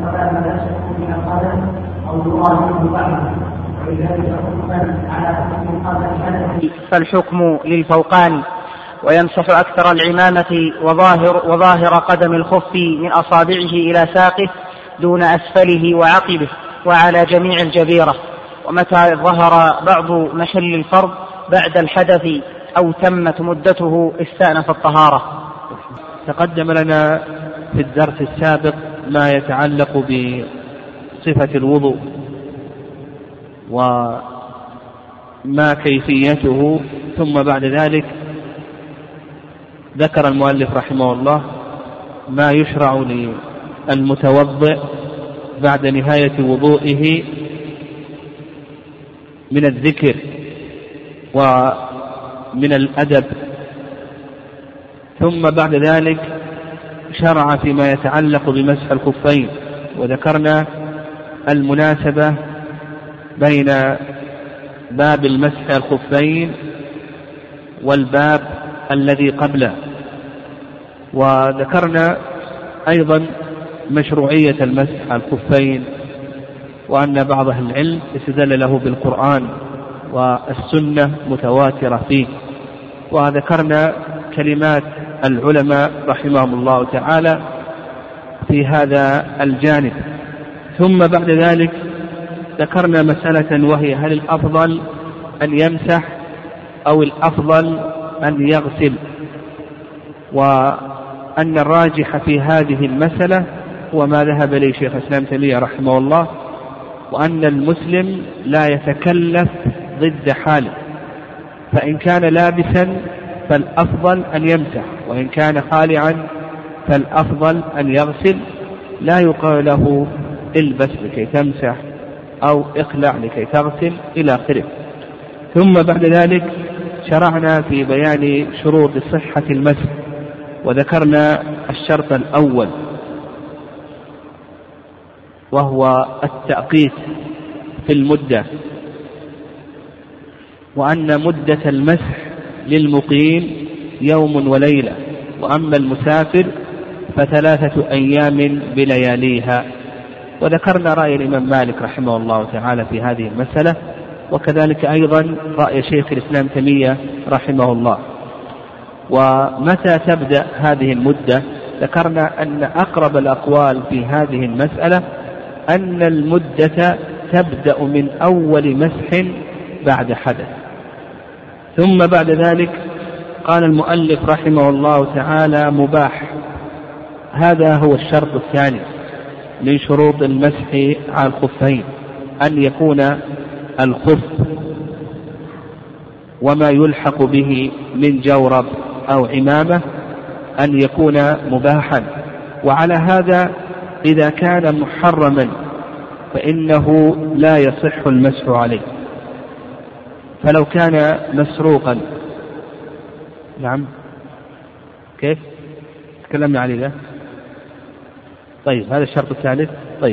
سواء ما يسقط من القدم أو يقال بعضه ولذلك حكما على حكم القدم فالحكم للفوقان ويمسح أكثر العمامة وظاهر قدم الخف من أصابعه إلى ساقه دون أسفله وعقبه وعلى جميع الجبيرة. ومتى ظهر بعض محل الفرض بعد الحدث أو تمت مدته استأنف الطهارة. تقدم لنا في الدرس السابق ما يتعلق بصفة الوضوء وما كيفيته، ثم بعد ذلك ذكر المؤلف رحمه الله ما يشرع للمتوضئ بعد نهاية وضوئه من الذكر ومن الأدب، ثم بعد ذلك شرع فيما يتعلق بمسح الخفين، وذكرنا المناسبة بين باب المسح الخفين والباب الذي قبله، وذكرنا أيضا مشروعية المسح الخفين وأن بعض أهل العلم استدل له بالقرآن والسنة متواترة فيه، وذكرنا كلمات العلماء رحمهم الله تعالى في هذا الجانب. ثم بعد ذلك ذكرنا مسألة وهي هل الأفضل أن يمسح أو الأفضل أن يغسل، وأن الراجح في هذه المسألة هو ما ذهب إليه شيخ الإسلام ابن تيمية رحمه الله، وأن المسلم لا يتكلف ضد حاله، فإن كان لابسا فالأفضل أن يمسح، وإن كان خالعا فالأفضل أن يغسل، لا يقال له البس لكي تمسح أو اخلع لكي تغسل إلى آخره. ثم بعد ذلك شرعنا في بيان شروط صحة المسح، وذكرنا الشرط الأول وهو التأقيت في المدة، وأن مدة المسح للمقيم يوم وليلة، وأما المسافر ف3 أيام بلياليها. وذكرنا رأي الإمام مالك رحمه الله تعالى في هذه المسألة، وكذلك أيضا رأي شيخ الإسلام ابن تيمية رحمه الله. ومتى تبدأ هذه المدة؟ ذكرنا أن أقرب الأقوال في هذه المسألة أن المدة تبدأ من أول مسح بعد حدث. ثم بعد ذلك قال المؤلف رحمه الله تعالى مباح. هذا هو الشرط الثاني من شروط المسح على الخفين، أن يكون الخف وما يلحق به من جورب أو عمامة أن يكون مباحا. وعلى هذا إذا كان محرما فإنه لا يصح المسح عليه. فلو كان مسروقا، نعم كيف تكلمنا عليه ده؟ طيب هذا الشرط الثالث. طيب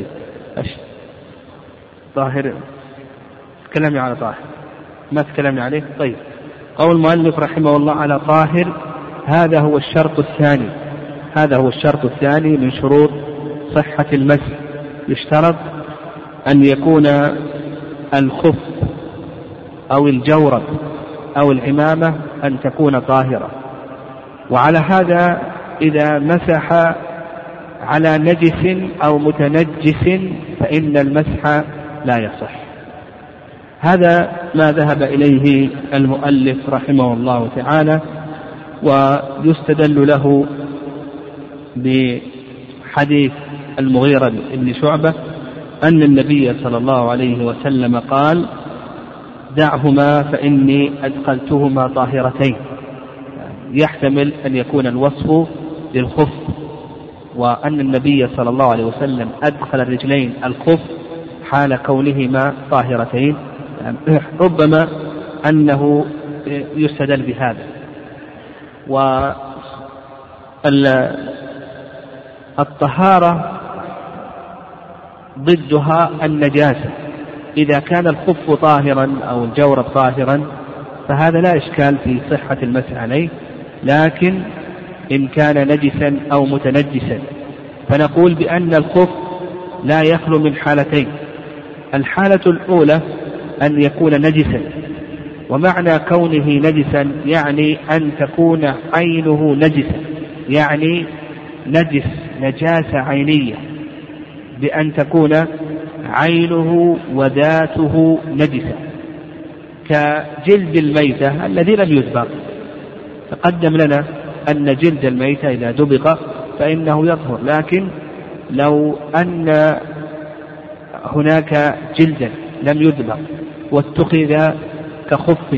طاهر، تكلمنا على طاهر، ما تكلمنا عليه. طيب قول المؤلف رحمه الله على طاهر، هذا هو الشرط الثاني، هذا هو الشرط الثاني من شروط صحة المسح. يشترط أن يكون الخف أو الجورب أو العمامة أن تكون طاهرة. وعلى هذا إذا مسح على نجس أو متنجس فإن المسح لا يصح. هذا ما ذهب إليه المؤلف رحمه الله تعالى، ويستدل له بحديث المغيرة بن شعبة أن النبي صلى الله عليه وسلم قال: دعهما فإني أدخلتهما طاهرتين. يحتمل أن يكون الوصف للخف، وأن النبي صلى الله عليه وسلم أدخل الرجلين الخف حال كونهما طاهرتين، ربما أنه يستدل بهذا. والطهارة ضدها النجاسة. إذا كان الخف طاهرا أو الجورب طاهرا فهذا لا إشكال في صحة المسح عليه، لكن إن كان نجسا أو متنجسا فنقول بأن الخف لا يخلو من حالتين. الحالة الأولى أن يكون نجسا، ومعنى كونه نجسا يعني أن تكون عينه نجسا، يعني نجس نجاسة عينية، بأن تكون عينه وذاته نجسة، كجلد الميتة الذي لم يدبغ. تقدم لنا أن جلد الميتة إذا دبغ فإنه يطهر، لكن لو أن هناك جلدا لم يدبغ واتخذ كخف،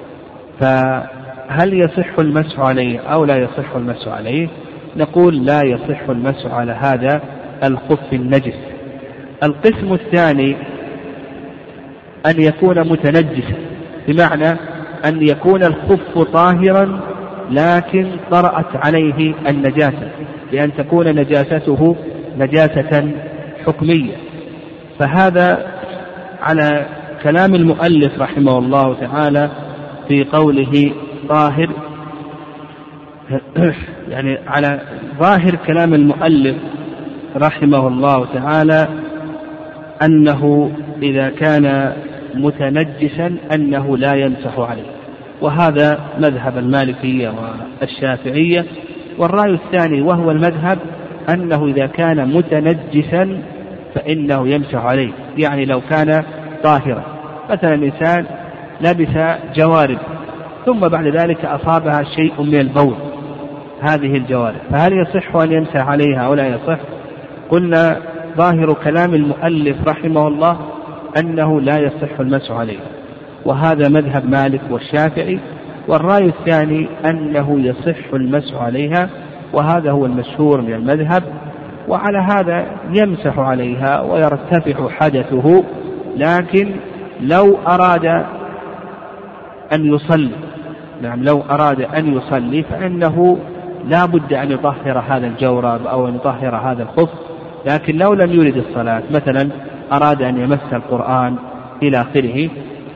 فهل يصح المسح عليه أو لا يصح المسح عليه؟ نقول لا يصح المسح على هذا الخف النجس. القسم الثاني أن يكون متنجسا، بمعنى أن يكون الخف طاهرا لكن طرأت عليه النجاسة، بأن تكون نجاسته نجاسة حكمية. فهذا على كلام المؤلف رحمه الله تعالى في قوله طاهر، يعني على ظاهر كلام المؤلف رحمه الله تعالى أنه إذا كان متنجسا أنه لا يمسح عليه، وهذا مذهب المالكية والشافعية. والرأي الثاني وهو المذهب أنه إذا كان متنجسا فإنه يمسح عليه، يعني لو كان طاهرا، مثلا إنسان لبس جوارب ثم بعد ذلك أصابها شيء من البول، هذه الجوارب فهل يصح أن يمسح عليها أو لا يصح؟ قلنا ظاهر كلام المؤلف رحمه الله أنه لا يصح المسح عليها، وهذا مذهب مالك والشافعي. والرأي الثاني أنه يصح المسح عليها، وهذا هو المشهور من المذهب، وعلى هذا يمسح عليها ويرتفع حدثه. لكن لو أراد أن يصلي، نعم لو أراد أن يصلي فإنه لا بد أن يطهر هذا الجورب أو أن يطهر هذا الخف. لكن لو لم يرد الصلاة، مثلا أراد أن يمس القرآن إلى آخره،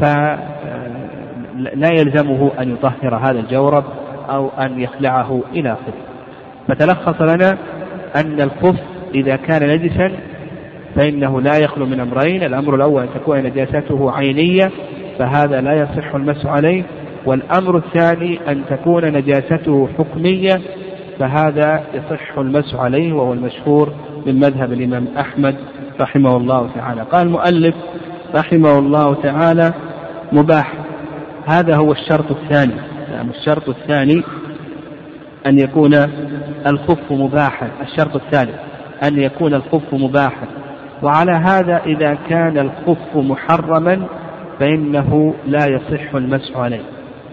فلا يلزمه أن يطهر هذا الجورب أو أن يخلعه إلى آخره. فتلخص لنا أن الخف إذا كان نجسا فإنه لا يخلو من أمرين: الأمر الأول أن تكون نجاسته عينية، فهذا لا يصح المسح عليه، والأمر الثاني أن تكون نجاسته حكمية، فهذا يصح المسح عليه، وهو المشهور من مذهب الإمام أحمد رحمه الله تعالى. قال المؤلف رحمه الله تعالى: مباح. هذا هو الشرط الثاني. يعني الشرط الثاني أن يكون الخف مباحا. الشرط الثالث أن يكون الخف مباحا. وعلى هذا إذا كان الخف محرما فإنه لا يصح المسح عليه.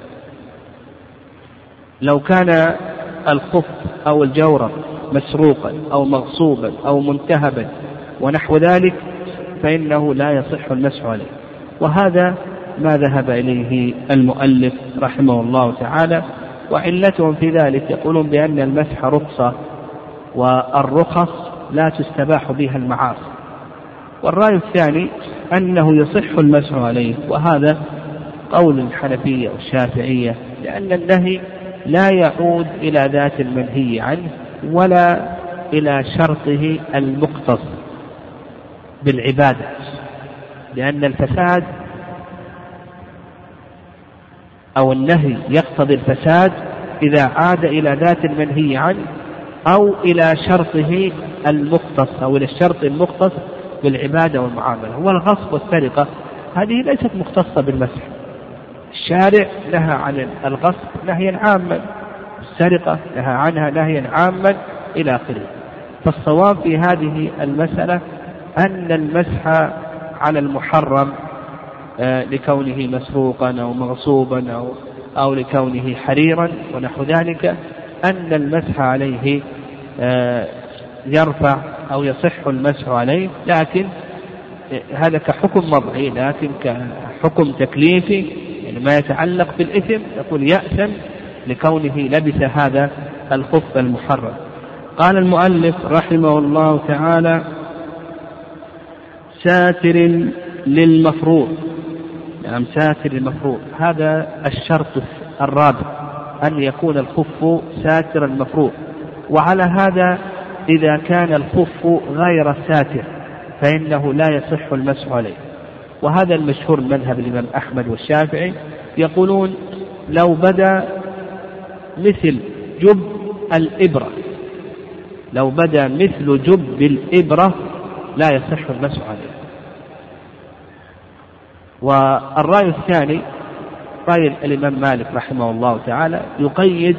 لو كان الخف أو الجورب مسروقا أو مغصوبا أو منتهبا ونحو ذلك فإنه لا يصح المسح عليه، وهذا ما ذهب إليه المؤلف رحمه الله تعالى. وعلتهم في ذلك يقولون بأن المسح رخصة، والرخص لا تستباح بها المعاصي. والرأي الثاني أنه يصح المسح عليه، وهذا قول الحنفية والشافعية، لأن النهي لا يعود إلى ذات المنهي عنه ولا إلى شرطه المقتص بالعبادة، لأن الفساد أو النهي يقتضي الفساد إذا عاد إلى ذات المنهي عنه أو إلى شرطه المقتص أو إلى الشرط المقتص بالعبادة والمعاملة. والغصب والسرقة هذه ليست مختصة بالمسح، الشارع نهى عن الغصب نهيا عاما، السرقة نهى عنها نهيا عاما إلى آخره. فالصواب في هذه المسألة أن المسح على المحرم لكونه مسروقا أو مغصوبا أو لكونه حريرا ونحو ذلك، أن المسح عليه يرفع أو يصح المسح عليه، لكن هذا كحكم وضعي. لكن كحكم تكليفي يعني ما يتعلق بالإثم يقول يأثم لكونه لبس هذا الخف المحرم. قال المؤلف رحمه الله تعالى: ساتر للمفروض. نعم ساتر للمفروض، هذا الشرط الرابع، أن يكون الخف ساتر المفروض. وعلى هذا إذا كان الخف غير ساتر، فإنه لا يصح المسح عليه. وهذا المشهور مذهب الإمام أحمد والشافعي، يقولون لو بدا مثل جب الإبرة، لو بدا مثل جب الإبرة لا يصح المسح عليه. والرأي الثاني رأي الإمام مالك رحمه الله تعالى، يقيد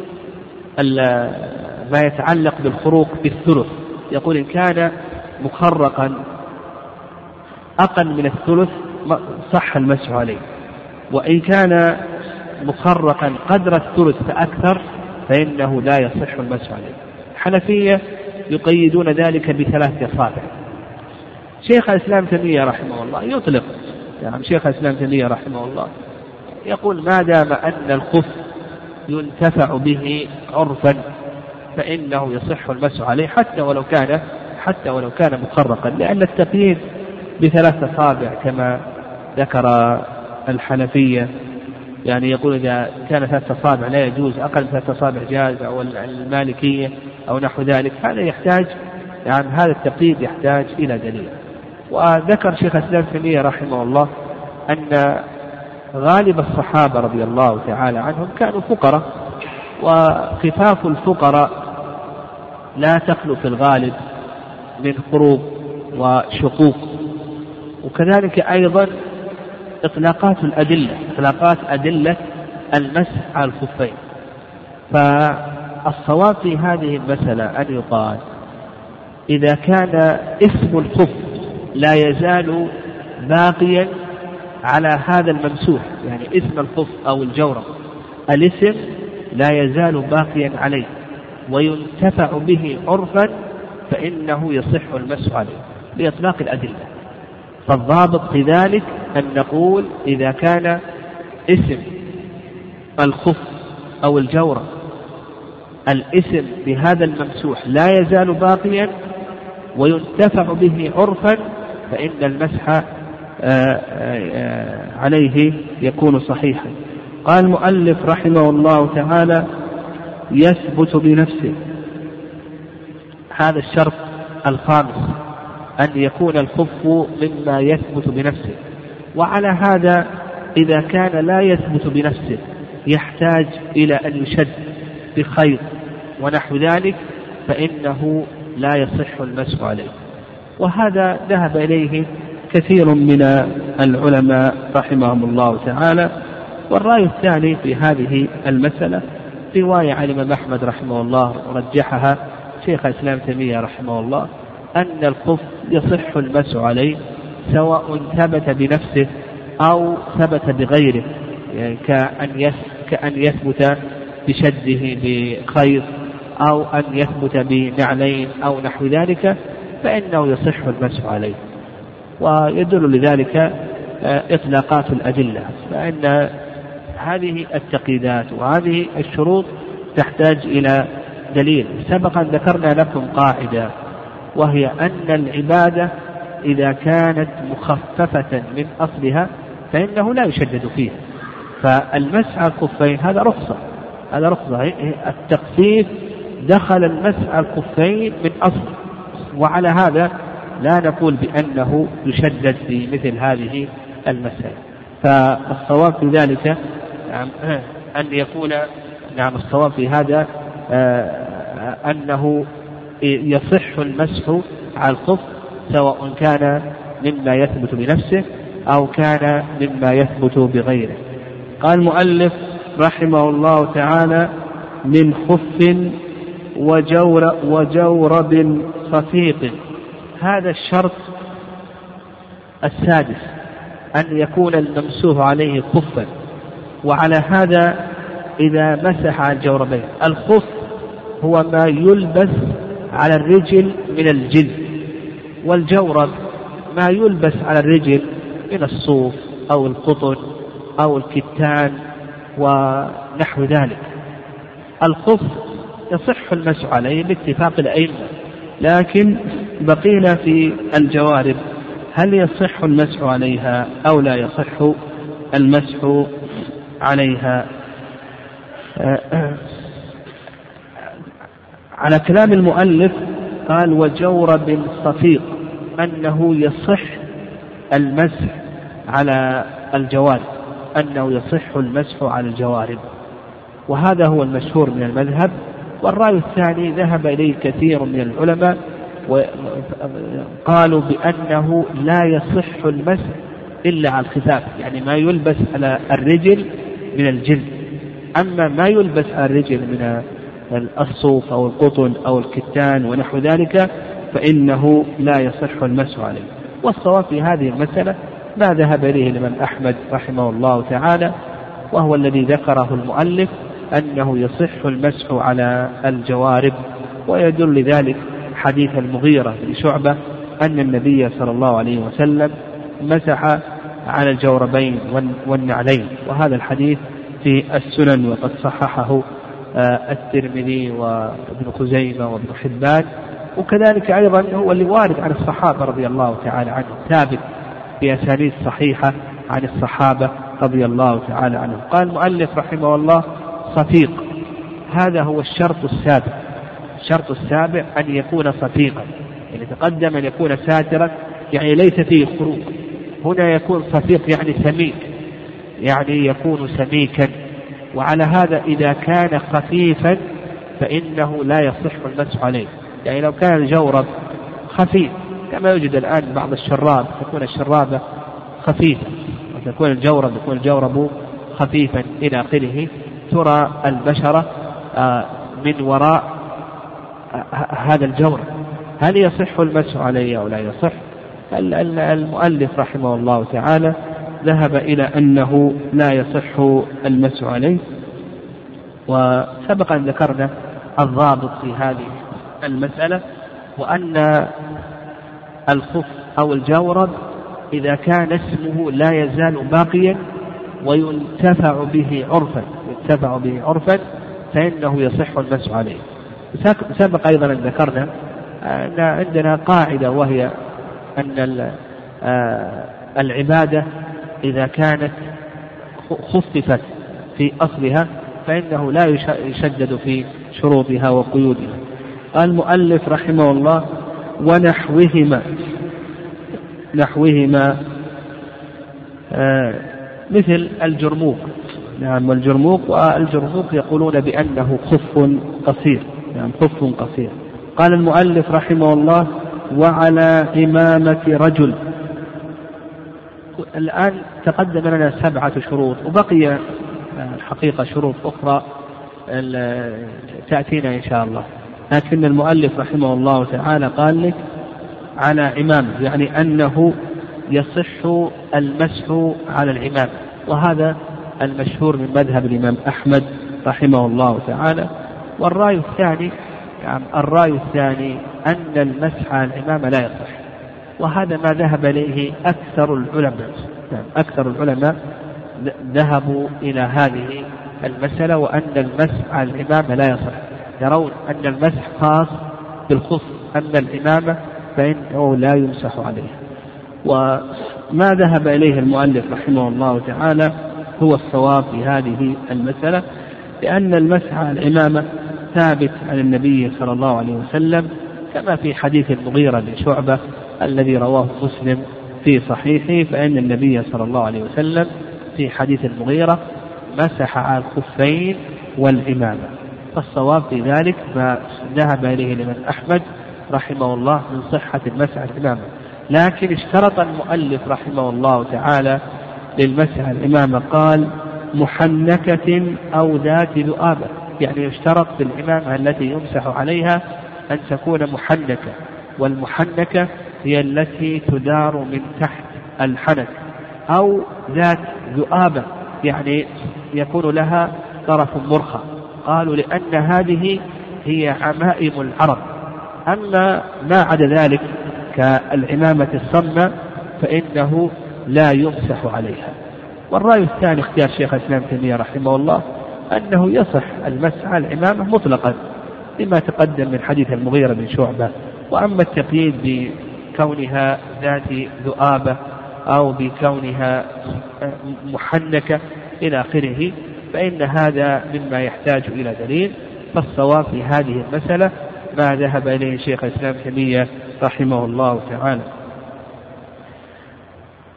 ما يتعلق بالخروق بالثلث، يقول إن كان مخرقا أقل من الثلث صح المسح عليه، وإن كان مخرقا قدر الثلث فأكثر فإنه لا يصح المسح عليه. الحنفية يقيدون ذلك بثلاثة أصابع. شيخ الإسلام تيمية رحمه الله يطلق، يعني شيخ الإسلام تيمية رحمه الله يقول ما دام أن الخف ينتفع به عرفا فإنه يصح المسح عليه حتى ولو كان مخرقا، لأن التقييد بثلاثة أصابع كما ذكر الحنفية، يعني يقول إذا كان ثلاثة أصابع لا يجوز، أقل من ثلاثة أصابع جاز، أو المالكية أو نحو ذلك. هذا يحتاج، يعني هذا التقييد يحتاج إلى دليل. وذكر شيخ الإسلام تيمية رحمه الله أن غالب الصحابة رضي الله تعالى عنهم كانوا فقراء، وخفاف الفقراء لا تخلو في الغالب من خروق وشقوق. وكذلك أيضا إطلاقات أدلة المسح على الخفين. فالصواب في هذه المسألة أن يقال إذا كان اسم الخف لا يزال باقيا على هذا الممسوح، يعني اسم الخف أو الجورب الاسم لا يزال باقيا عليه وينتفع به عرفا فإنه يصح المسح عليه بإطلاق الأدلة. فالضابط في ذلك أن نقول إذا كان اسم الخف أو الجورب الاسم بهذا الممسوح لا يزال باقيا وينتفع به عرفا فإن المسح عليه يكون صحيحا. قال المؤلف رحمه الله تعالى يثبت بنفسه. هذا الشرط الخامس أن يكون الخف مما يثبت بنفسه. وعلى هذا إذا كان لا يثبت بنفسه يحتاج إلى أن يشد بخيط ونحو ذلك فإنه لا يصح المسح عليه. وهذا ذهب إليه كثير من العلماء رحمهم الله تعالى. والرأي الثاني في هذه المسألة رواية عن الإمام أحمد رحمه الله رجحها شيخ الإسلام تيمية رحمه الله أن الخف يصح المسح عليه سواء ثبت بنفسه أو ثبت بغيره، يعني كأن يثبت بشده بخيط أو أن يثبت بنعلين أو نحو ذلك فإنه يصح المسح عليه. ويدل لذلك إطلاقات الأدلة، فإن هذه التقييدات وهذه الشروط تحتاج إلى دليل. سبقا ذكرنا لكم قاعدة وهي أن العبادة إذا كانت مخففة من أصلها فإنه لا يشدد فيها. فالمسح على الخفين هذا رخصة، التخفيف دخل المسح على الخفين من أصل، وعلى هذا لا نقول بأنه يشدد في مثل هذه المسائل. فالصواب في ذلك أن يكون الصواب في هذا أنه يصح المسح على الخف سواء كان مما يثبت بنفسه أو كان مما يثبت بغيره. قال المؤلف رحمه الله تعالى من خف وجورب صفيق. هذا الشرط السادس أن يكون الممسوح عليه خفا. وعلى هذا إذا مسح على الجوربين، الخف هو ما يلبس على الرجل من الجلد، والجورب ما يلبس على الرجل من الصوف أو القطن أو الكتان ونحو ذلك. الخف يصح المسح عليه باتفاق الأئمة، لكن بقينا في الجوارب هل يصح المسح عليها أو لا يصح المسح عليها. على كلام المؤلف قال وجورب صفيق، أنه يصح المسح على الجوارب، أنه يصح المسح على الجوارب، وهذا هو المشهور من المذهب. والرأي الثاني ذهب إليه كثير من العلماء وقالوا بأنه لا يصح المسح إلا على الخفاف، يعني ما يلبس على الرجل من الجلد. أما ما يلبس على الرجل من الصوف أو القطن أو الكتان ونحو ذلك فإنه لا يصح المسح عليه. والصواب في هذه المسألة ما ذهب إليه الإمام أحمد رحمه الله تعالى، وهو الذي ذكره المؤلف، أنه يصح المسح على الجوارب. ويدل لذلك حديث المغيرة بن شعبة أن النبي صلى الله عليه وسلم مسح على الجوربين والنعلين، وهذا الحديث في السنن وقد صححه الترمذي وابن خزيمة وابن حبان، وكذلك أيضا هو اللي وارد عن الصحابة رضي الله تعالى عنهم، ثابت بأسانيد صحيحة عن الصحابة رضي الله تعالى عنهم. قال المؤلف رحمه الله: صفيق، هذا هو الشرط السابع. الشرط السابع أن يكون صفيقا، يعني تقدم أن يكون ساترا يعني ليس فيه خروق، هنا يكون صفيق يعني سميك، يعني يكون سميكا. وعلى هذا إذا كان خفيفا فإنه لا يصح المسح عليه. يعني لو كان الجورب خفيف كما يوجد الآن بعض الشراب، تكون الشرابة خفيفة وتكون الجورب خفيفا إلى آخره، ترى البشرة من وراء هذا الجورب، هل يصح المسح عليه أو لا يصح؟ المؤلف رحمه الله تعالى ذهب إلى أنه لا يصح المسح عليه. وسبق أن ذكرنا الضابط في هذه المسألة، وأن الخف أو الجورب إذا كان اسمه لا يزال باقيا وينتفع به عرفا فإنه يصح المسح عليه. سبق أيضا أن ذكرنا أن عندنا قاعدة، وهي أن العبادة إذا كانت خففت في أصلها فإنه لا يشدد في شروطها وقيودها. قال المؤلف رحمه الله: ونحوهما مثل الجرموق. نعم، والجرموق يقولون بأنه خف قصير، يعني خف قصير. قال المؤلف رحمه الله: وعلى إمامة رجل. الآن تقدم لنا 7 شروط، وبقي الحقيقة شروط أخرى تأتينا إن شاء الله، لكن المؤلف رحمه الله تعالى قال لك على إمام، يعني أنه يصح المسح على الإمام، وهذا المشهور من مذهب الإمام أحمد رحمه الله تعالى. والرأي الثاني أن المسح على الإمام لا يصح، وهذا ما ذهب إليه أكثر العلماء ذهبوا إلى هذه المسألة، وأن المسح على الإمام لا يصح، يرون أن المسح خاص بالخف، أما الإمامة فإنه لا يمسح عليه. وما ذهب إليه المؤلف رحمه الله تعالى هو الصواب في هذه المسألة، لأن المسح على الإمامة ثابت عن النبي صلى الله عليه وسلم، كما في حديث المغيرة بن شعبة الذي رواه مسلم في صحيحه، فإن النبي صلى الله عليه وسلم في حديث المغيرة مسح على الخفين والإمامة. فالصواب في ذلك ما ذهب إليه الإمام أحمد رحمه الله من صحة المسح على الإمامة، لكن اشترط المؤلف رحمه الله تعالى للمسح على الإمامة، قال: محنكة أو ذات ذؤابة، يعني يشترط في الإمامة التي يمسح عليها أن تكون محنكة، والمحنكة هي التي تدار من تحت الحنك، أو ذات ذؤابة يعني يكون لها طرف مرخى، قالوا لأن هذه هي عمائم العرب. أما ما عدا ذلك كالعمامة الصمة فإنه لا يمسح عليها. والرأي الثاني اختيار شيخ الإسلام تيمية رحمه الله أنه يصح المسح على العمامة مطلقا لما تقدم من حديث المغيرة بن شعبة. وأما التقييد بكونها ذات ذؤابة أو بكونها محنكة إلى آخره فإن هذا مما يحتاج إلى دليل. فالصواب في هذه المسألة ما ذهب إليه شيخ الإسلام تيمية رحمه الله تعالى.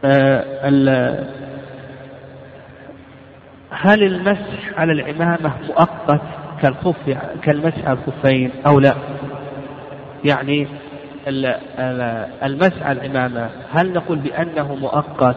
هل المسح على العمامة مؤقت كالخف كالمسح على الخفين أو لا؟ يعني المسح على العمامة هل نقول بأنه مؤقت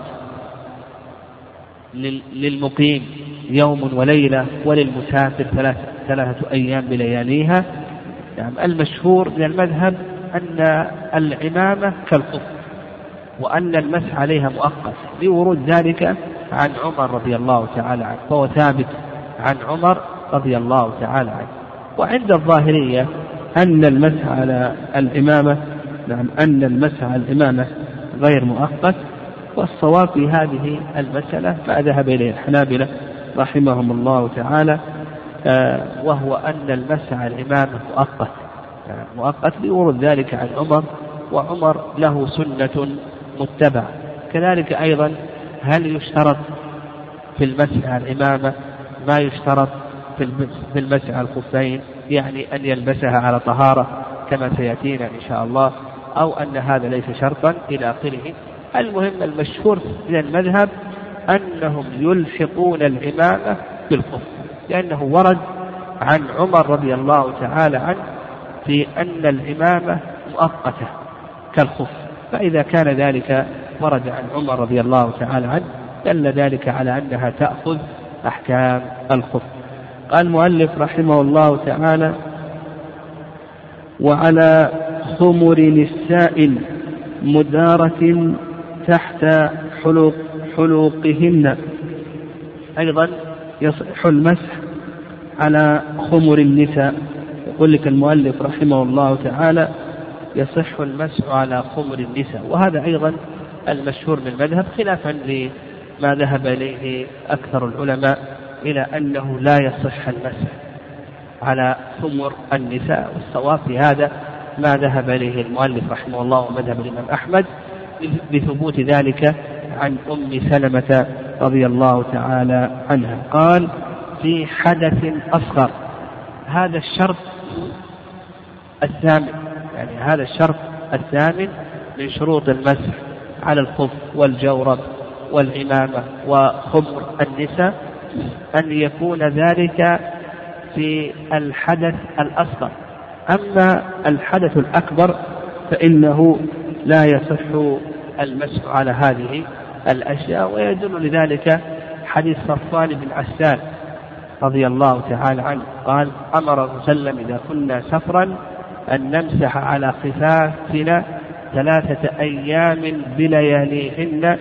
للمقيم يوم وليلة وللمسافر 3 أيام بلياليها؟ يعني المشهور من المذهب أن العمامة كالخف وأن المسح عليها مؤقت لورود ذلك عن عمر رضي الله تعالى عنه، فهو ثابت عن عمر رضي الله تعالى عنه. وعند الظاهرية أن المسح على العمامة أن المسح على العمامة غير مؤقت، والصواب في هذه المسألة ما ذهب إليه الحنابلة رحمهم الله تعالى، وهو أن المسح على العمامة مؤقت لورود ذلك عن عمر، وعمر له سنة متبعة. كذلك أيضا هل يشترط في المسح على العمامة ما يشترط في المسح على الخفين، يعني أن يلبسها على طهارة كما سيأتينا إن شاء الله، أو أن هذا ليس شرطا إلى آخره. المهم المشهور من المذهب أنهم يلحقون العمامة بالخف، لأنه ورد عن عمر رضي الله تعالى عنه في أن العمامة مؤقتة كالخف، فإذا كان ذلك ورد عن عمر رضي الله تعالى عنه دل ذلك على أنها تأخذ أحكام الخف. قال المؤلف رحمه الله تعالى: وعلى خمر السائل مدارة تحت حلوقهن أيضا يصح المسح على خمر النساء. يقول لك المؤلف رحمه الله تعالى: يصح المسح على خمر النساء، وهذا أيضا المشهور من المذهب خلافا لما ذهب إليه أكثر العلماء إلى أنه لا يصح المسح على خمر النساء. والصواب في هذا ما ذهب إليه المؤلف رحمه الله ومذهب الإمام أحمد بثبوت ذلك عن أم سلمة رضي الله تعالى عنها. قال: في حدث أصغر. هذا الشرط الثامن، يعني هذا الشرط الثامن من شروط المسح على الخف والجورب والعمامة وخمر النساء، أن يكون ذلك في الحدث الأصغر. أما الحدث الأكبر فإنه لا يصح المسح على هذه الأشياء، ويدل لذلك حديث صفوان بن عسال رضي الله تعالى عنه قال: أمر صلى الله عليه وسلم إذا كنا سفرا أن نمسح على خفافنا 3 أيام بلياليهن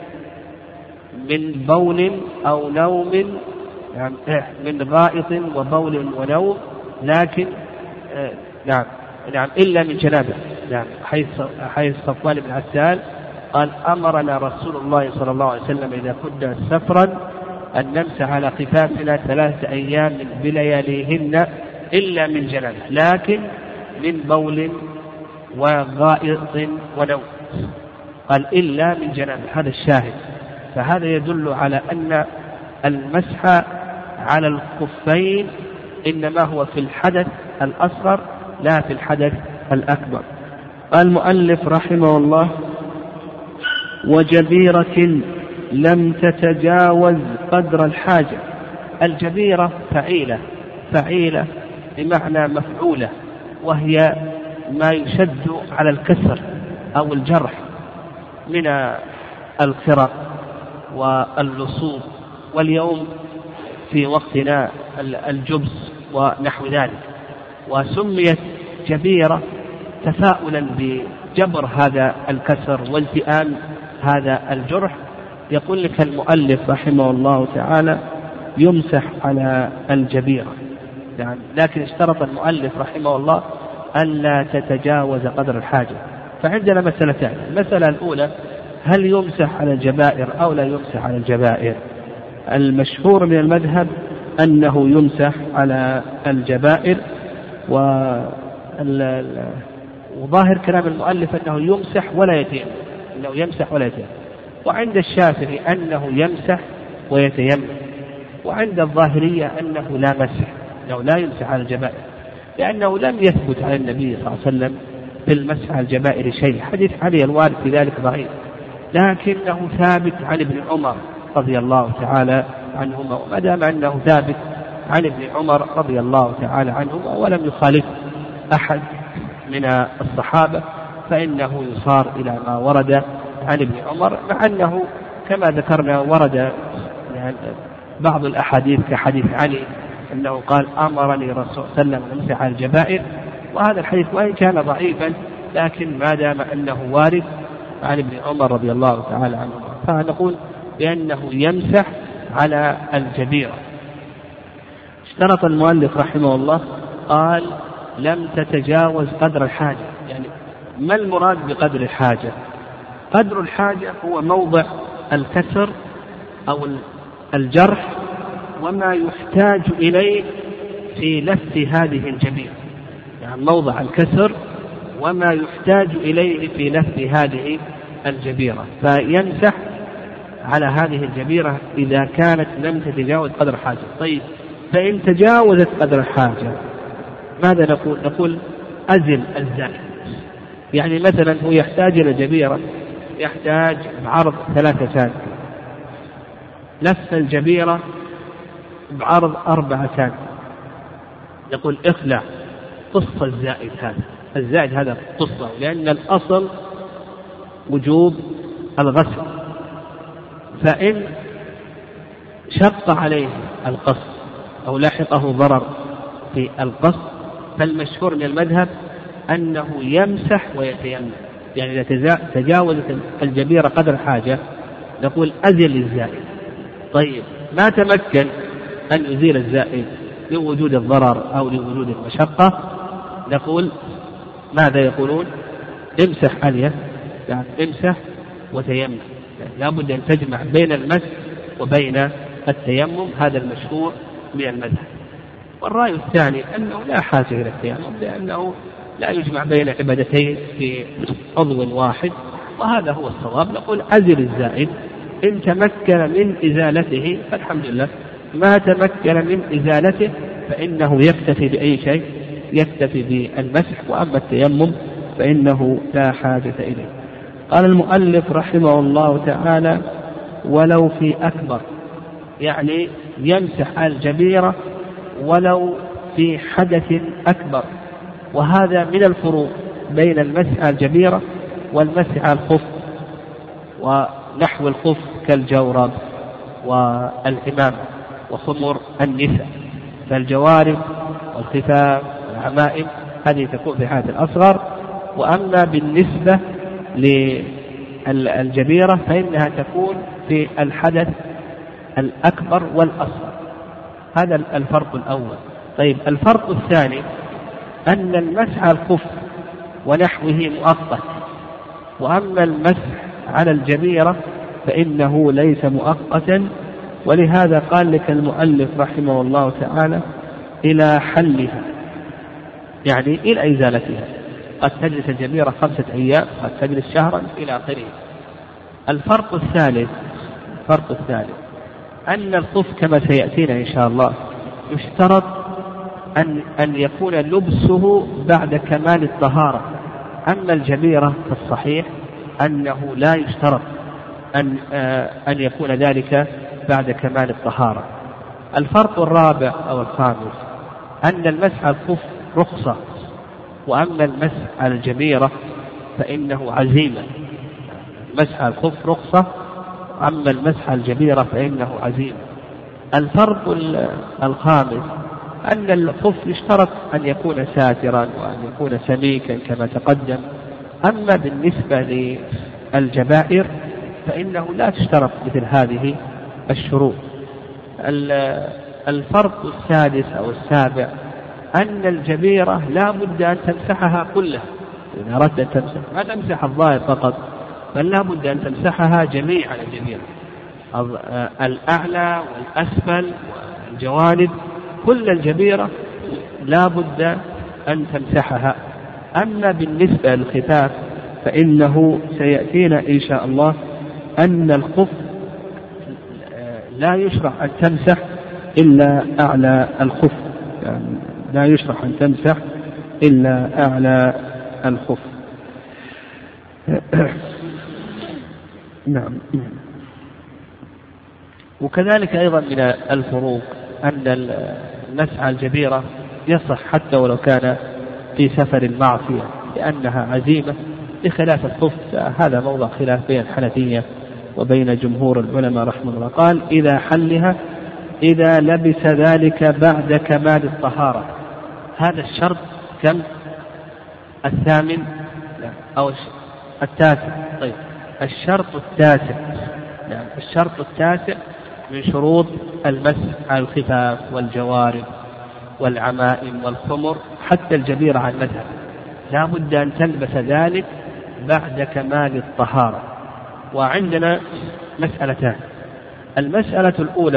من بول أو نوم، يعني من غائط وبول ونوم، لكن نعم إلا من جنابه. نعم حيث صفوان بن عسال قال: أمرنا رسول الله صلى الله عليه وسلم إذا كنا سفرا أن نمسح على خفافنا 3 أيام بلياليهن إلا من جنابه، لكن من بول وغائط ونوم. قال: إلا من جنابه، هذا الشاهد. فهذا يدل على أن المسح على الخفين إنما هو في الحدث الأصغر لا في الحدث الأكبر. قال المؤلف رحمه الله: وجبيرة لم تتجاوز قدر الحاجة. الجبيرة فعيلة بمعنى مفعولة، وهي ما يشد على الكسر أو الجرح من الخرق واللصوص، واليوم في وقتنا الجبس ونحو ذلك. وسميت جبيرة تفاؤلا بجبر هذا الكسر والتئام هذا الجرح. يقول لك المؤلف رحمه الله تعالى: يمسح على الجبيرة، يعني لكن اشترط المؤلف رحمه الله ألا تتجاوز قدر الحاجة. فعندنا مسألتان: المسألة الأولى هل يمسح على الجبائر أو لا يمسح على الجبائر؟ المشهور من المذهب أنه يمسح على الجبائر، وظاهر كلام المؤلف أنه يمسح ولا يتيمم، أنه يمسح ولا يتيمم. وعند الشافعي أنه يمسح ويتيمم، وعند الظاهرية أنه لا مسح، أنه لا يمسح على الجبائر، لأنه لم يثبت على النبي صلى الله عليه وسلم في المسح على الجبائر شيء. حديث علي الوارد في ذلك ضعيف، لكنه ثابت عن ابن عمر رضي الله تعالى عنهما، وما دام أنه ثابت عن ابن عمر رضي الله تعالى عنهما ولم يخالف أحد من الصحابة فإنه يصار إلى ما ورد عن ابن عمر، مع أنه كما ذكرنا ورد بعض الأحاديث كحديث علي أنه قال أمرني رسول الله صلى الله عليه وسلم أن أمسح على الجبائر، وهذا الحديث وإن كان ضعيفا لكن ما دام أنه وارد عن ابن عمر رضي الله تعالى عنه فنقول بأنه يمسح على الجبيرة. اشترط المؤلف رحمه الله قال لم تتجاوز قدر الحاجة. يعني ما المراد بقدر الحاجة؟ قدر الحاجة هو موضع الكسر أو الجرح وما يحتاج إليه في لف هذه الجبيرة، يعني موضع الكسر وما يحتاج إليه في لف هذه الجبيرة، فيمسح على هذه الجبيرة إذا كانت لم تتجاوز قدر الحاجة. طيب فإن تجاوزت قدر الحاجة ماذا نقول؟ نقول أزل الزائد. يعني مثلا هو يحتاج إلى جبيرة يحتاج بعرض 3 سنتي، لف الجبيرة بعرض 4 سنتي، نقول اخلع قص الزائد هذا، الزائد هذا قصة، لأن الأصل وجوب الغسل، فإن شق عليه القص أو لاحقه ضرر في القص فالمشهور من المذهب أنه يمسح ويتيمم. يعني إذا تجاوزت الجبيرة قدر حاجة نقول أزل الزائد. طيب ما تمكن أن يزيل الزائد لوجود الضرر أو لوجود المشقة نقول ماذا يقولون؟ امسح عليه، يعني امسح وتيمم، يعني لا بد أن تجمع بين المسح وبين التيمم، هذا المشهور من المذهب. والرأي الثاني أنه لا حاجة إلى التيمم لأنه لا يجمع بين عبادتين في عضو واحد، وهذا هو الصواب. نقول أزل الزائد، إن تمكن من إزالته فالحمد لله، ما تمكن من إزالته فإنه يكتفي بأي شيء، يكتفي بالمسح، وأما التيمم فإنه لا حاجة إليه. قال المؤلف رحمه الله تعالى ولو في أكبر، يعني يمسح الجبيرة ولو في حدث أكبر، وهذا من الفروق بين المسح على الجبيرة والمسح على الخف ونحو الخف كالجورب والعمامة وخمر النساء، فالجوارب والخفاف والعمائم هذه تكون في حالة الأصغر، وأما بالنسبة للجبيرة فإنها تكون في الحدث الأكبر والأصغر. هذا الفرق الأول. طيب الفرق الثاني أن المسح على الخف ونحوه مؤقت، وأما المسح على الجبيرة فإنه ليس مؤقتا، ولهذا قال لك المؤلف رحمه الله تعالى إلى حلها، يعني إلى إزالتها، قد تجلس الجبيرة 5 أيام، قد تجلس شهرا إلى آخره. الفرق الثالث أن الخف كما سيأتينا إن شاء الله يشترط أن يكون لبسه بعد كمال الطهارة، أما الجبيرة في الصحيح أنه لا يشترط أن يكون ذلك بعد كمال الطهارة. الفرق الرابع أو الخامس أن المسح على الخف رخصة، وأما المسح على الجبيرة فإنه عزيمة. المسح على الخف رخصة، أما المسح على الجبيرة فإنه عزيمة. الفرق الخامس أن الخف يشترط أن يكون ساترا وأن يكون سميكا كما تقدم، أما بالنسبة للجبائر فإنه لا تشترط مثل هذه الشروط. الفرق السادس أو السابع أن الجبيرة لا بد أن تمسحها كلها، إذا أردت أن تمسح ما تمسح الظاهر فقط، بل لا بد أن تمسحها جميعا الجبيرة، الأعلى والأسفل والجوانب، كل الجبيرة لا بد أن تمسحها. أما بالنسبة للخفاف فإنه سيأتينا إن شاء الله أن الخف لا يشرع أن تمسح إلا أعلى الخف، يعني لا يشرع أن تمسح إلا أعلى الخف. نعم. وكذلك أيضا من الفروق أن المسح الجبيرة يصح حتى ولو كان في سفر المعصية لأنها عزيمة، بخلاف الخف هذا موضع خلاف بين الحنفية وبين جمهور العلماء رحمه الله. قال إذا حلها إذا لبس ذلك بعد كمال الطهارة. هذا الشرط كم؟ الثامن أو التاسع؟ طيب الشرط التاسع. يعني الشرط التاسع من شروط المسح على الخفاف والجوارب والعمائم والخمر حتى الجبيرة على المذهب لا بد أن تلبس ذلك بعد كمال الطهارة. وعندنا مسألتان. المسألة الأولى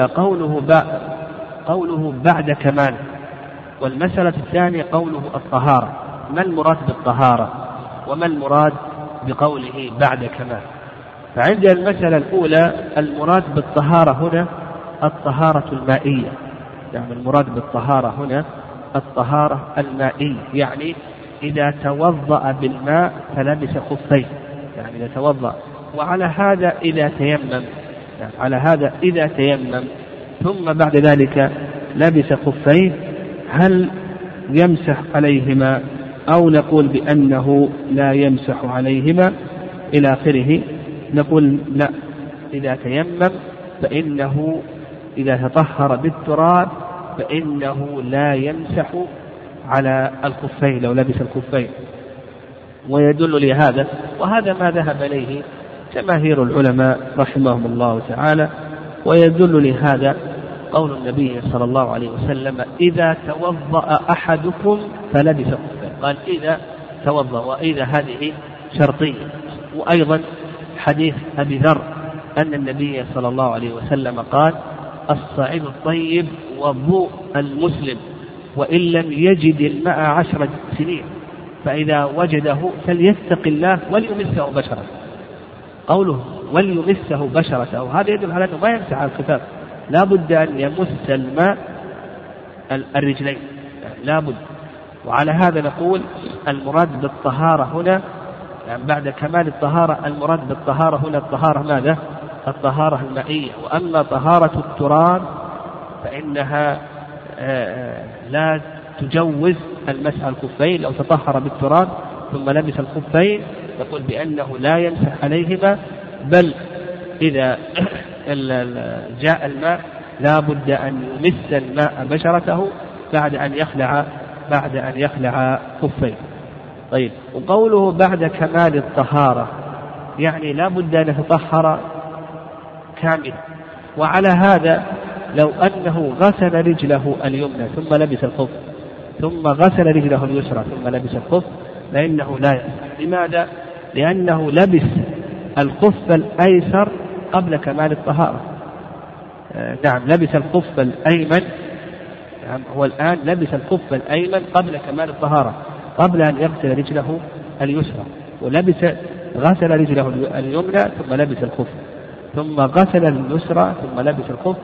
قوله بعد كمال، والمسألة الثانية قوله الطهارة. ما المراد بالطهارة وما المراد بقوله بعد كمال؟ فعند المسألة الأولى المراد بالطهارة هنا الطهارة المائية، يعني المراد بالطهارة هنا الطهارة المائية، يعني إذا توضأ بالماء فلبس خفين، يعني إذا توضأ. وعلى هذا إذا تيمم، يعني على هذا إذا تيمم ثم بعد ذلك لبس خفين هل يمسح عليهما أو نقول بأنه لا يمسح عليهما إلى آخره؟ نقول لا، إذا تيمم فإنه إذا تطهر بالتراب فإنه لا يمسح على الخفين لو لبس الخفين. ويدل لهذا، وهذا ما ذهب إليه جماهير العلماء رحمهم الله تعالى، ويدل لهذا قول النبي صلى الله عليه وسلم إذا توضأ أحدكم فلبس خفين. قال إذا توضأ، وإذا هذه شرطية. وأيضا حديث أبي ذر أن النبي صلى الله عليه وسلم قال الصعيد الطيب وضوء المسلم وإن لم يجد الماء 10 سنين فإذا وجده فليتق الله وليمسه بشرته. قوله وليمسه بشرته هذا يدل على أنه ما يمسح على الخفاف، لا بد أن يمس الماء الرجلين، لا بد. وعلى هذا نقول المراد بالطهارة هنا يعني بعد كمال الطهارة، المراد بالطهارة هنا الطهارة ماذا؟ الطهارة المائية. وأما طهارة التراب فإنها لا تجوز المسح الخفين. لو تطهر بالتراب ثم لبس الخفين نقول بأنه لا يمسح عليهما، بل إذا جاء الماء لا بد أن يمس الماء بشرته بعد أن يخلع خفين. طيب، وقوله بعد كمال الطهارة يعني لا بد أن يتطهر كاملا. وعلى هذا لو أنه غسل رجله اليمنى ثم لبس الخف ثم غسل رجله اليسرى ثم لبس الخف فإنه لا يمسح. لماذا؟ لأنه لبس الخف الأيسر قبل كمال الطهارة. نعم، لبس الخف الأيمن. نعم، هو الآن لبس الخف الأيمن قبل كمال الطهارة، قبل أن يغسل رجله اليسرى، غسل رجله اليمنى ثم لبس الخف، ثم غسل اليسرى ثم لبس الخف.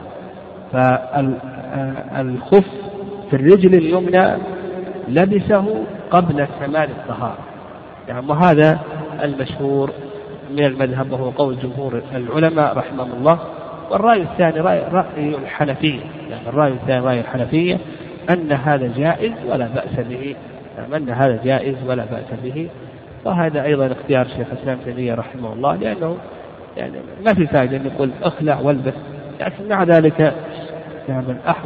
فالخف في الرجل اليمنى لبسه قبل كمال الطهارة. يعني وهذا المشهور من المذهب وهو قول جمهور العلماء رحمهم الله. والرأي الثاني رأي الحنفية، يعني الرأي الثاني رأي الحنفية أن هذا جائز ولا بأس به، أن هذا جائز ولا بأس به. وهذا أيضا اختيار شيخ الإسلام ابن تيمية رحمه الله، لأنه يعني ما في فائدة أن يقول اخلع والبس، لكن مع ذلك يعني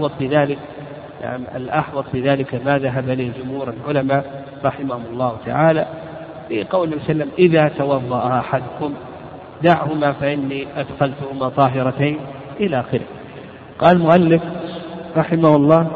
الأحوط في ذلك ما ذهب إليه جمهور العلماء رحمهم الله تعالى في قول وسلم إذا توضأ أحدكم دعهما فإني أدخلتهما طاهرتين إلى آخره. قال المؤلف رحمه الله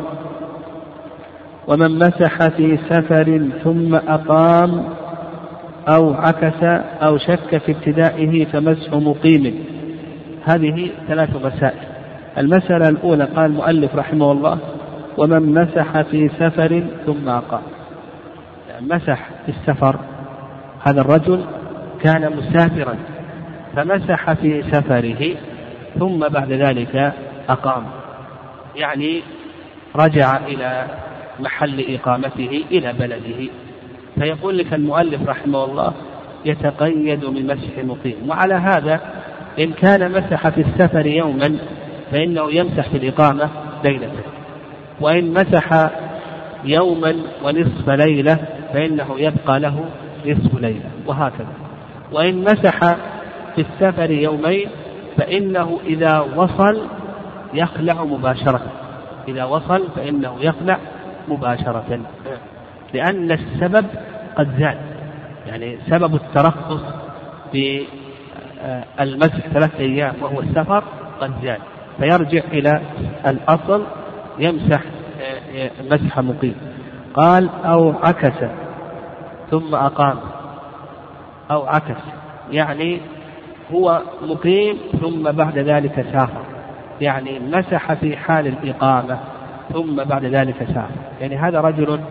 ومن مسح في سفر ثم أقام أو عكس أو شك في ابتدائه فمسح مقيم. هذه 3 مسائل. المسألة الأولى قال المؤلف رحمه الله ومن مسح في سفر ثم أقام. مسح في السفر، هذا الرجل كان مسافرا فمسح في سفره ثم بعد ذلك أقام، يعني رجع إلى محل إقامته إلى بلده. فيقول لك المؤلف رحمه الله يتقيد بمسح مقيم. وعلى هذا إن كان مسح في السفر يوما فإنه يمسح في الإقامة ليلة، وإن مسح يوما ونصف ليلة فإنه يبقى له نصف ليلة، وهكذا. وإن مسح في السفر يومين فإنه إذا وصل يخلع مباشرة، إذا وصل فإنه يخلع مباشرة، لأن السبب قد زال، يعني سبب الترخص في المسح 3 أيام وهو السفر قد زال، فيرجع إلى الأصل يمسح مسح مقيم. قال أو عكس ثم أقام، أو عكس يعني هو مقيم ثم بعد ذلك سافر، يعني مسح في حال الإقامة ثم بعد ذلك سافر. يعني هذا رجل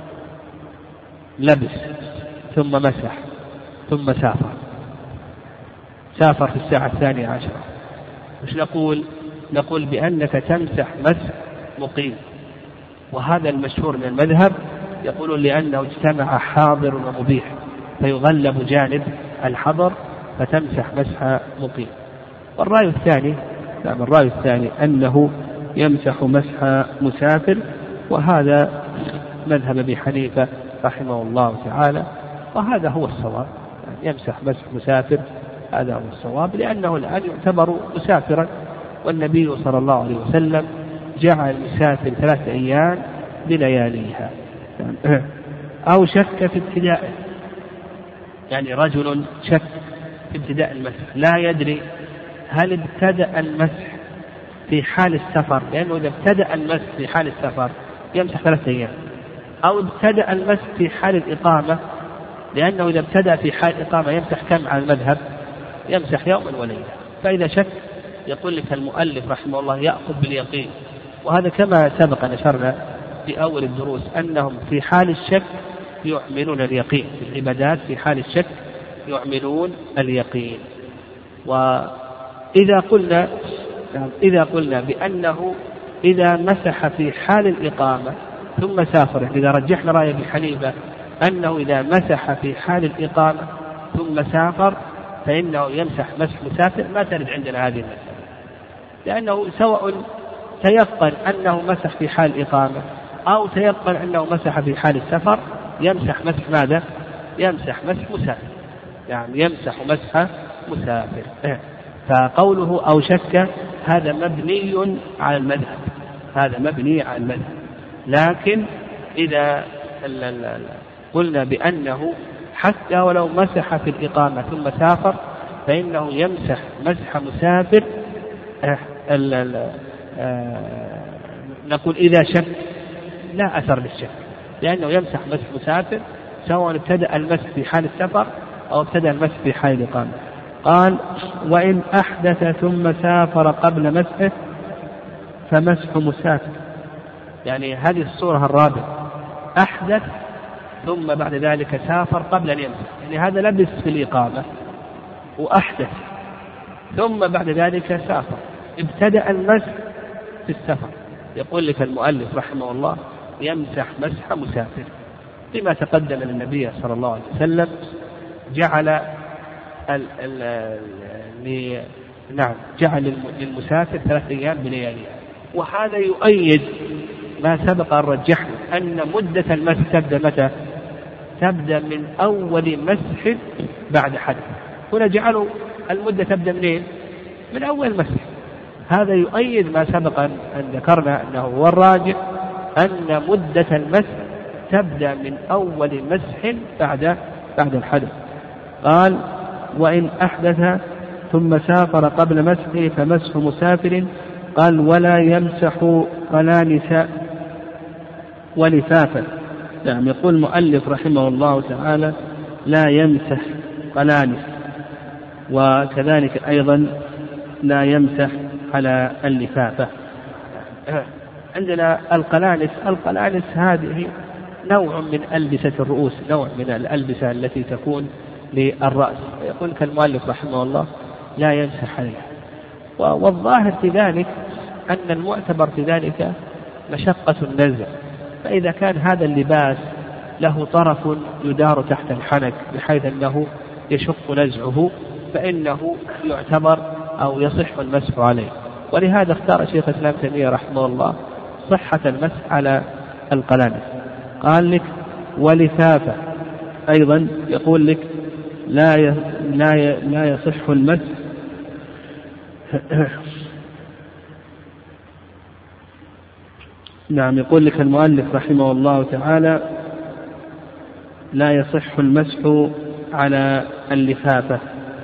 لبس ثم مسح ثم سافر في الساعة 12، مش نقول بأنك تمسح مسح مقيم، وهذا المشهور من المذهب، يقولون لأنه اجتمع حاضر ومبيح فيغلب جانب الحضر فتمسح مسح مقيم. والرأي الثاني أنه يمسح مسح مسافر، وهذا مذهب أبي حنيفة رحمه الله تعالى، وهذا هو الصواب، يمسح مسح مسافر، هذا هو الصواب، لأنه الآن يعتبر مسافرا، والنبي صلى الله عليه وسلم جعل المسافر 3 أيام بلياليها. أو شك في ابتدائه، يعني رجل شك في ابتداء المسح، لا يدري هل ابتدأ المسح في حال السفر، لأنه إذا ابتدأ المسح في حال السفر يمسح 3 أيام، أو ابتدأ المسح في حال الإقامة، لأنه إذا ابتدأ في حال الإقامة يمسح كم على المذهب؟ يمسح يوما وليلة. فإذا شك يقول لك المؤلف رحمه الله يأخذ باليقين، وهذا كما سبق نشرنا في أول الدروس أنهم في حال الشك يعملون اليقين، في العبادات في حال الشك يعملون اليقين. وإذا قلنا بأنه إذا مسح في حال الإقامة ثم سافر، إذا رجحنا رأي أبي حنيفة أنه إذا مسح في حال الإقامة ثم سافر فإنه يمسح مسح مسافر، ما ترد عندنا هذه المسألة، لأنه سواء تيقن أنه مسح في حال الإقامة أو تيقن أنه مسح في حال السفر يمسح مسح ماذا؟ يمسح مسح مسافر، يعني يمسح مسح مسافر. فقوله أو شك هذا مبني على المذهب، هذا مبني على المذهب. لكن إذا قلنا بأنه حتى ولو مسح في الإقامة ثم سافر فإنه يمسح مسح مسافر، نقول إذا شك لا أثر للشك، لأنه يمسح مسح مسافر سواء ابتدأ المسح في حال السفر أو ابتدأ المسح في حال الإقامة. قال وإن أحدث ثم سافر قبل مسحه فمسح مسافر، يعني هذه الصورة الرابعة، أحدث ثم بعد ذلك سافر قبل أن يمسح، يعني هذا لبس في الإقامة وأحدث ثم بعد ذلك سافر، ابتدأ المسح في السفر، يقول لك المؤلف رحمه الله يمسح مسح مسافر، لما تقدم للنبي صلى الله عليه وسلم جعل جعل للمسافر 3 أيام بلياليها. وهذا يؤيد ما سبق أن رجحنا أن مدة المسح تبدأ متى؟ تبدأ من أول مسح بعد حدث. هنا جعلوا المدة تبدأ منين؟ من أول مسح. هذا يؤيد ما سبق أن ذكرنا أنه هو الراجح أن مدة المسح تبدأ من أول مسح بعد الحدث. قال وإن أحدث ثم سافر قبل مسحه فمسح مسافر. قال ولا يمسح قلانس ولفافا، يعني يقول المؤلف رحمه الله تعالى لا يمسح قلانس، وكذلك أيضا لا يمسح على اللفافة. عندنا القلانس هذه نوع من ألبسة الرؤوس، نوع من الألبسة التي تكون للرأس، يقول كالمؤلف رحمه الله لا يمسح عليها. والظاهر في ذلك أن المعتبر في ذلك مشقة النزع، فإذا كان هذا اللباس له طرف يدار تحت الحنك بحيث أنه يشق نزعه فإنه يعتبر أو يصح المسح عليه. ولهذا اختار شيخ الإسلام تيمية رحمه الله صحة المسح على القلانس. قال لك ولثافة أيضا يقول لك لا يصح المسح نعم، يقول لك المؤلف رحمه الله تعالى لا يصح المسح على اللفافة.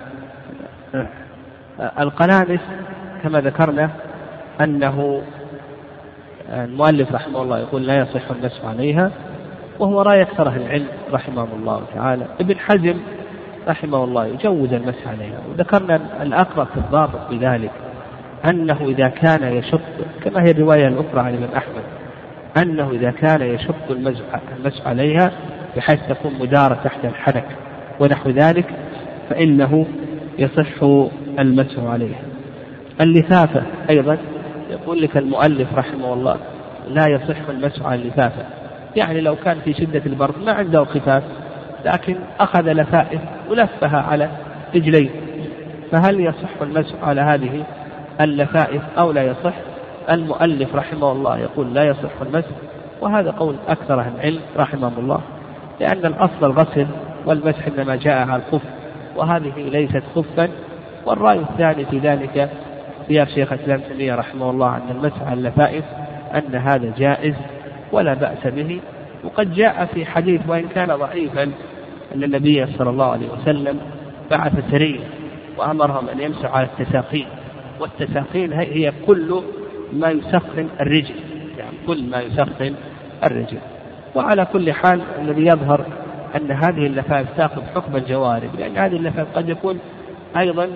القلانس كما ذكرنا أنه المؤلف رحمه الله يقول لا يصح المسح عليها، وهو رأي أكثر أهل العلم رحمه الله تعالى. ابن حزم رحمه الله يجوز المسح عليها، وذكرنا الأقرب في الضابط بذلك أنه إذا كان يشق، كما هي الرواية الأخرى عن الإمام أحمد، أنه إذا كان يشق المسح عليها بحيث تكون مدارة تحت الحنك ونحو ذلك فإنه يصح المسح عليها. اللفافة أيضا يقول لك المؤلف رحمه الله لا يصح المسح على اللفافة، يعني لو كان في شدة البرد ما عنده خفاف لكن أخذ لفائف ولفها على رجليه، فهل يصح المسح على هذه اللفائف أو لا يصح؟ المؤلف رحمه الله يقول لا يصح المسح، وهذا قول أكثر أهل العلم رحمه الله، لأن الأصل الغسل والمسح إنما جاء على الخف، وهذه ليست خفا. والرأي الثاني في ذلك اختيار شيخ الإسلام تيمية رحمه الله أن المسح على اللفائف أن هذا جائز ولا بأس به. وقد جاء في حديث وإن كان ضعيفا أن النبي صلى الله عليه وسلم بعث سرية وأمرهم أن يمسحوا على التساقين، والتساقين هي كل ما يسخن الرجل، يعني كل ما يسخن الرجل. وعلى كل حال الذي يظهر أن هذه اللفائف تأخذ حكم الجوارب، لأن هذه اللفائف قد يكون أيضا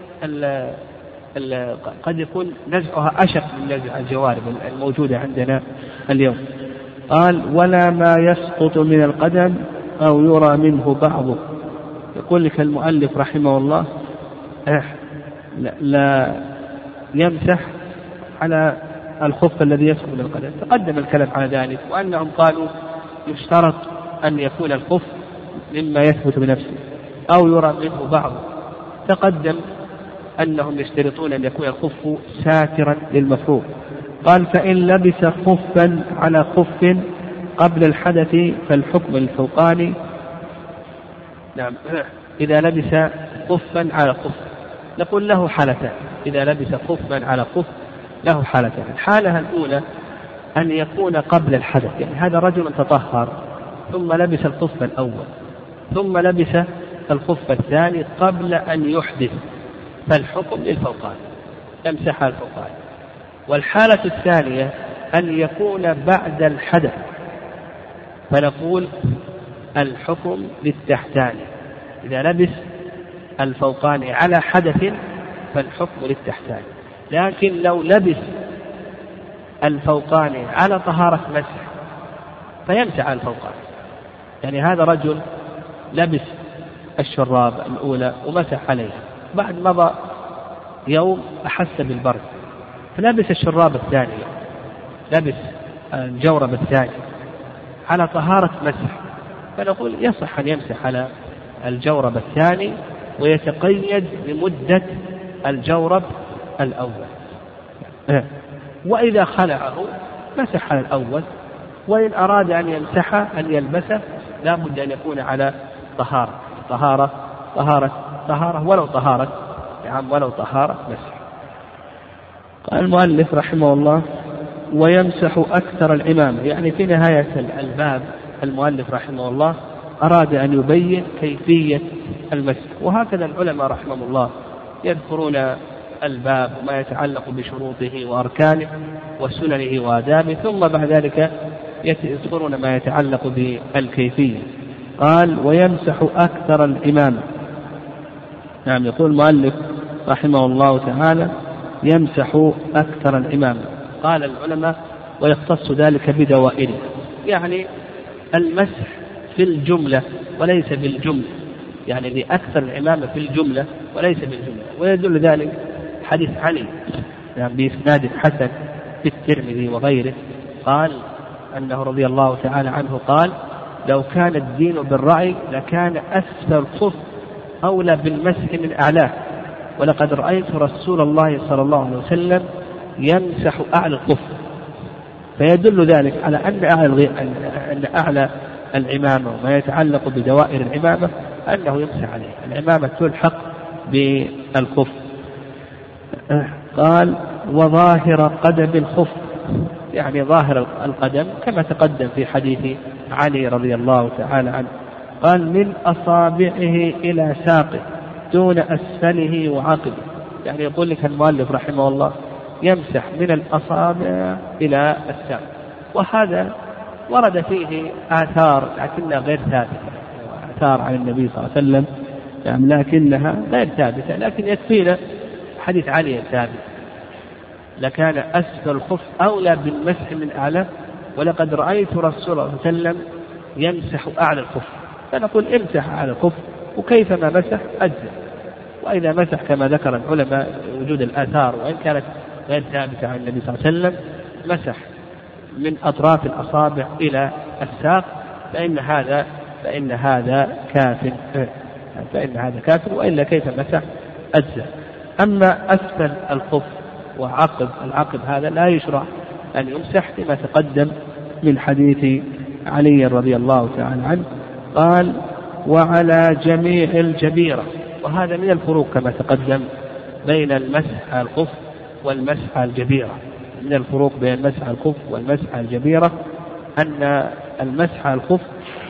قد يكون نزعها أشق من نزع الجوارب الموجودة عندنا اليوم. قال ولا ما يسقط من القدم أو يرى منه بعضه. يقول لك المؤلف رحمه الله لا يمسح على الخف الذي يسقط من القدم. تقدم الكلام على ذلك، وأنهم قالوا يشترط أن يكون الخف مما يثبت بنفسه أو يرى منه بعضه. تقدم أنهم يشترطون أن يكون الخف ساترا للمفروض. قال فإن لبس خفا على خف قبل الحدث فالحكم الفوقاني. نعم، إذا لبس خفا على خف نقول له حالتان. إذا لبس خفا على خف له حالتان. الحالة الأولى أن يكون قبل الحدث، يعني هذا رجل تطهر ثم لبس الخف الأول ثم لبس الخف الثاني قبل أن يحدث، فالحكم للفوقاني يمسح الفوقاني. والحالة الثانية أن يكون بعد الحدث، فنقول الحكم للتحتاني. إذا لبس الفوقاني على حدث فالحكم للتحتاني. لكن لو لبس الفوقاني على طهارة مسح فيمسح الفوقاني. يعني هذا رجل لبس الشراب الأولى ومسح عليها، بعد مضى يوم أحس بالبرد فلبس الشراب الثاني، لبس الجورب الثاني على طهارة مسح، فنقول يصح أن يمسح على الجورب الثاني ويتقيد بمدة الجورب الأول. وإذا خلعه مسح على الأول، وإن أراد أن يمسح أن يلبسه لا بد أن يكون على طهارة ولو طهارة مسح. قال المؤلف رحمه الله ويمسح أكثر العمامة. يعني في نهاية الباب المؤلف رحمه الله أراد أن يبين كيفية المسح، وهكذا العلماء رحمه الله يذكرون الباب وما يتعلق بشروطه وأركانه وسننه وآدابه، ثم بعد ذلك يذكرون ما يتعلق بالكيفية. قال ويمسح أكثر العمامة. نعم، يقول المؤلف رحمه الله تعالى يمسح أكثر العمامة. قال العلماء ويختص ذلك بدوائره، يعني المسح في الجملة وليس بالجملة، يعني لأكثر العمامة في الجملة وليس بالجملة. ويدل ذلك حديث علي يعني بإسناد حسن في الترمذي وغيره، قال أنه رضي الله تعالى عنه قال لو كان الدين بالرأي لكان أسفل الخف أولى بالمسح من أعلاه، ولقد رأيت رسول الله صلى الله عليه وسلم يمسح أعلى الخف، فيدل ذلك على أن أعلى العمامة وما يتعلق بدوائر العمامة أنه يمسح عليه. العمامة تلحق بالخف. قال وظاهر قدم الخف، يعني ظاهر القدم كما تقدم في حديث علي رضي الله تعالى عنه. قال من أصابعه إلى ساقه دون أسفله وعقبه، يعني يقول لك المؤلف رحمه الله يمسح من الأصابع إلى الساق، وهذا ورد فيه آثار لكنها غير ثابتة، آثار عن النبي صلى الله عليه وسلم يعني لكنها غير ثابتة، لكن يكفينا حديث علي الثابت لكان أسفل الخف أولى بالمسح من أعلى، ولقد رأيت رسول الله صلى الله عليه وسلم يمسح أعلى الخف، فنقول امسح أعلى الخف وكيفما مسح أجزاء. وإذا مسح كما ذكر العلماء وجود الآثار وإن كانت غير ثابتة عن النبي صلى الله عليه وسلم مسح من أطراف الأصابع إلى الساق فإن هذا كافٍ وإلا كيف مسح أجزاء. أما أسفل الخف العقب هذا لا يشرع أن يمسح لما تقدم من حديث علي رضي الله تعالى عنه. قال وعلى جميع الجبيرة، وهذا من الفروق كما تقدم بين المسح على الخف والمسح على الجبيرة. من الفروق بين المسح على الخف والمسح على الجبيرة أن المسح على الخف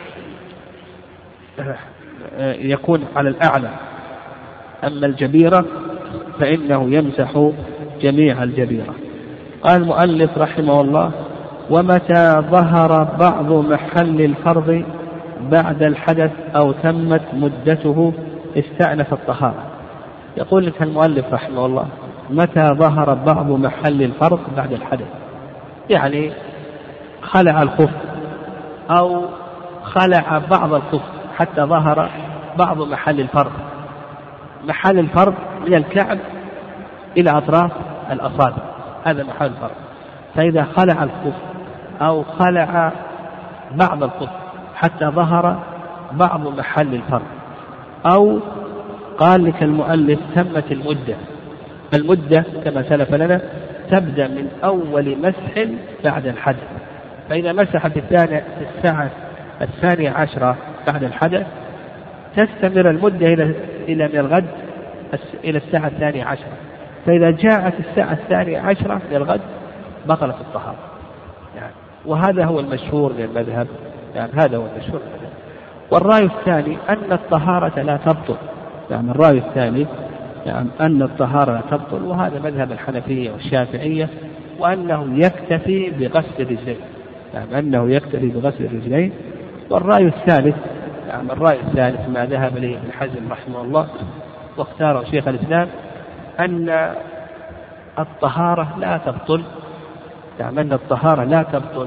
يكون على الأعلى، أما الجبيرة فإنه يمسح جميع الجبيرة. قال المؤلف رحمه الله ومتى ظهر بعض محل الفرض بعد الحدث أو تمت مدته استأنف الطهارة. يقول لك المؤلف رحمه الله متى ظهر بعض محل الفرض بعد الحدث، يعني خلع الخف أو خلع بعض الخف حتى ظهر بعض محل الفرض. محل الفرض من الكعب إلى أطراف الأصابع، هذا محل الفرض. فإذا خلع الخف أو خلع بعض الخف حتى ظهر بعض محل الفرض، أو قال لك المؤلف تمت المدة كما سلف لنا تبدأ من أول مسح بعد الحدث. فإذا مسح في الساعة 12 بعد الحدث تستمر المدة إلى من الغد إلى الساعة 12. فإذا جاءت الساعة 12 من الغد بطلت الطهارة يعني. وهذا هو المشهور من المذهب يعني، هذا هو المشهور. والرأي الثاني أن الطهارة لا تبطل، يعني الرأي الثاني يعني أن الطهارة لا تبطل، وهذا مذهب الحنفية والشافعية، وأنه يكتفي بغسل الرجلين، يعني أنه يكتفي بغسل الرجلين. والرأي الثالث يعني الرأي الثالث ما ذهب إليه ابن حزم رحمه الله واختاره شيخ الإسلام أن الطهارة لا تبطل، يعني أن الطهارة لا تبطل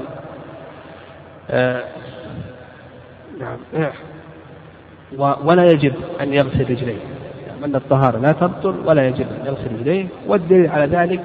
ولا يجب أن يغسل رجليه، يعني أن الطهارة لا تبطل ولا يجب أن يغسل رجليه. والدليل على ذلك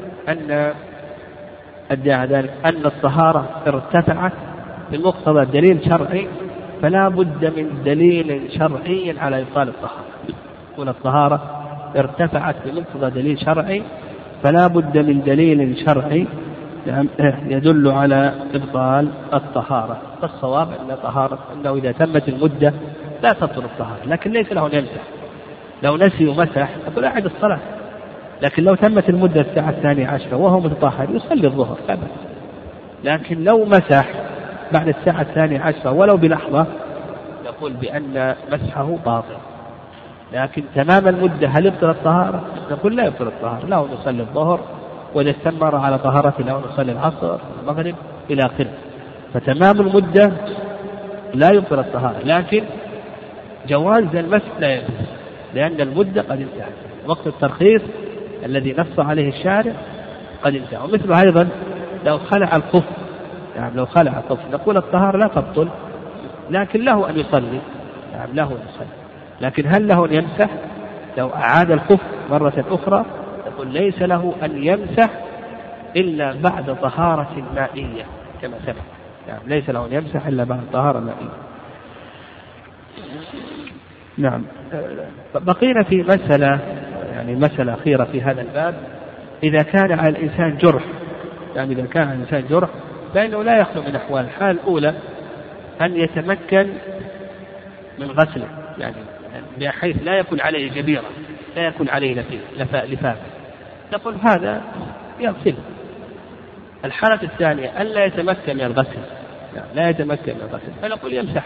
أن الطهارة ارتفعت بمقتضى دليل شرعي، فلا بد من دليل شرعي على إبطال الطهارة. يقول الطهارة ارتفعت بمقتضى دليل شرعي، فلا بد من دليل شرعي يدل على إبطال الطهارة. فالصواب أنه إذا تمت المدة لا تبطل الطهارة، لكن ليس له أن يمسح. لو نسي ومسح يقول أعد الصلاة، لكن لو تمت المدة الساعة 12 وهو متطهر يصلي الظهر لا بأس. لكن لو مسح بعد الساعة 12 ولو بلحظة نقول بأن مسحه باطل. لكن تمام المدة هل يبطل الطهارة؟ نقول لا يبطل الطهارة، له نصلي الظهر، وإذا استمر على طهارته له نصلي العصر المغرب إلى آخره. فتمام المدة لا يبطل الطهارة، لكن جواز المسح لا يجوز لأن المدة قد انتهت، وقت الترخيص الذي نص عليه الشارع قد انتهى. ومثله أيضا لو خلع الخف، يعني لو خلع الخف نقول الطهارة لا تبطل، لكن له أن يصلي، يعني له أن يصلي. لكن هل له أن يمسح؟ لو أعاد الخف مرة أخرى نقول ليس له أن يمسح إلا بعد طهارة مائية كما سبق، يعني ليس له أن يمسح إلا بعد طهارة مائية. نعم. بقينا في مسألة يعني مسألة أخيرة في هذا الباب، إذا كان على الإنسان جرح، يعني إذا كان على الإنسان جرح فإنه لا يخلو من أحوال. الحالة الأولى أن يتمكن من غسله، يعني بحيث لا يكون عليه جبيرة، لا يكون عليه لفاف، نقول هذا يغسله. الحالة الثانية أن لا يتمكن من الغسل، يعني لا يتمكن من الغسل، فنقول يمسح.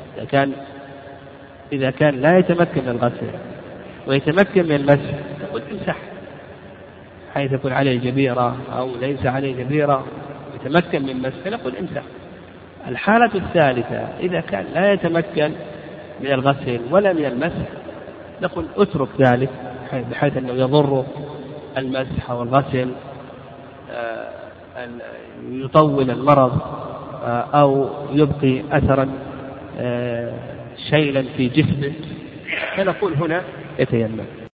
إذا كان لا يتمكن من الغسل ويتمكن من المسح نقول امسح، حيث يكون عليه جبيرة أو ليس عليه جبيرة يتمكن من المسح نقول امسح. الحالة الثالثة إذا كان لا يتمكن من الغسل ولا من المسح نقول اترك ذلك، بحيث أنه يضر المسح والغسل، يطول المرض أو يبقي أثرا شيلا في جسمه، فنقول هنا يتيمم.